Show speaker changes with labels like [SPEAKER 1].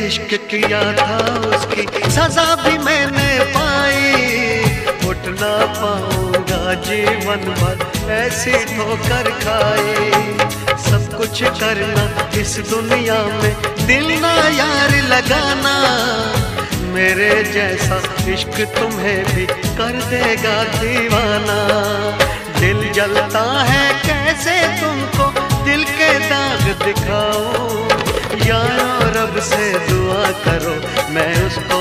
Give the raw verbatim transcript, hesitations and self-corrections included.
[SPEAKER 1] इश्क किया था उसकी सजा भी मैंने पाई। उठ ना पाऊंगा जीवन भर ऐसी ठोकर खाई। सब कुछ करना इस दुनिया में, दिल ना यार लगाना। मेरे जैसा इश्क तुम्हें भी कर देगा दीवाना। दिल जलता है कैसे तुमको दिल के दाग दिखाऊं। यारो रब से दुआ करो मैं उसको